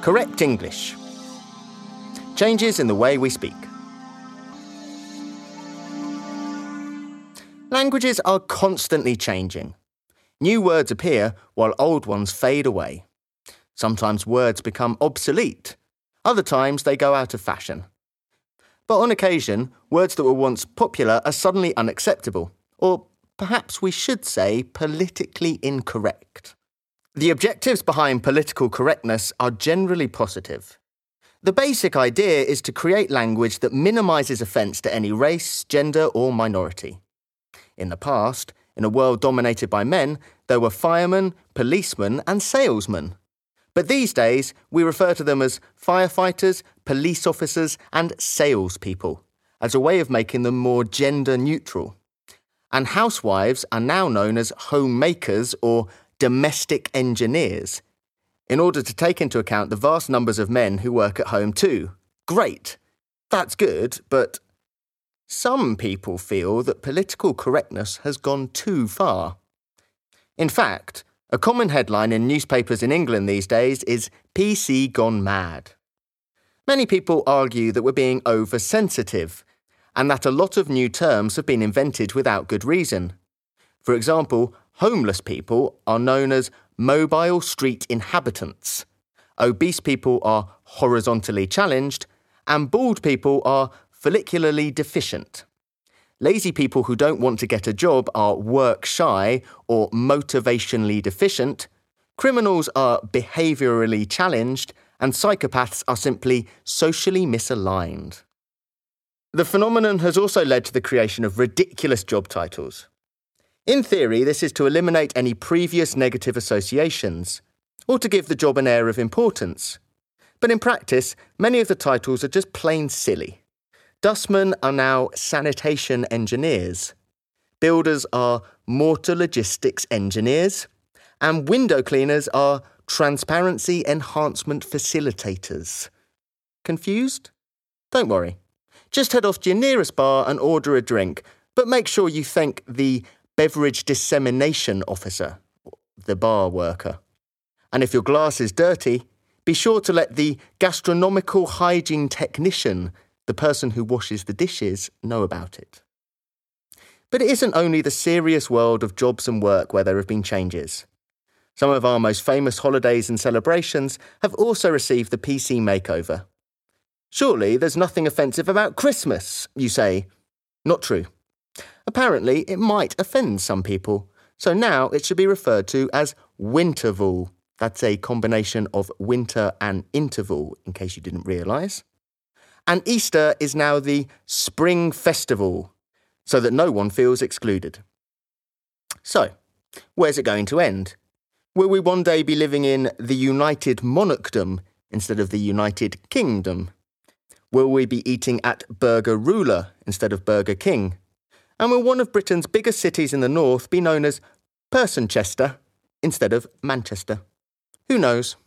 Correct English. Changes in the way we speak. Languages are constantly changing. New words appear while old ones fade away. Sometimes words become obsolete. Other times they go out of fashion. But on occasion, words that were once popular are suddenly unacceptable, or perhaps we should say politically incorrect. The objectives behind political correctness are generally positive. The basic idea is to create language that minimises offence to any race, gender or minority. In the past, in a world dominated by men, there were firemen, policemen and salesmen. But these days, we refer to them as firefighters, police officers and salespeople, as a way of making them more gender neutral. And housewives are now known as homemakers or domestic engineers, in order to take into account the vast numbers of men who work at home too. Great. That's good, but some people feel that political correctness has gone too far. In fact, a common headline in newspapers in England these days is PC gone mad. Many people argue that we're being oversensitive, and that a lot of new terms have been invented without good reason. For example, homeless people are known as mobile street inhabitants, obese people are horizontally challenged, and bald people are follicularly deficient. Lazy people who don't want to get a job are work shy or motivationally deficient. Criminals are behaviourally challenged, and psychopaths are simply socially misaligned. The phenomenon has also led to the creation of ridiculous job titles. In theory, this is to eliminate any previous negative associations, or to give the job an air of importance. But in practice, many of the titles are just plain silly. Dustmen are now sanitation engineers. Builders are mortar logistics engineers. And window cleaners are transparency enhancement facilitators. Confused? Don't worry. Just head off to your nearest bar and order a drink, but make sure you thank the beverage dissemination officer, the bar worker. And if your glass is dirty, be sure to let the gastronomical hygiene technician, the person who washes the dishes, know about it. But it isn't only the serious world of jobs and work where there have been changes. Some of our most famous holidays and celebrations have also received the PC makeover. Surely there's nothing offensive about Christmas, you say. Not true. Apparently it might offend some people, so now it should be referred to as Winterval. That's a combination of winter and interval, in case you didn't realise. And Easter is now the Spring Festival, so that no one feels excluded. So, where's it going to end? Will we one day be living in the United Monarchdom instead of the United Kingdom? Will we be eating at Burger Ruler instead of Burger King? And will one of Britain's biggest cities in the north be known as Personchester instead of Manchester? Who knows?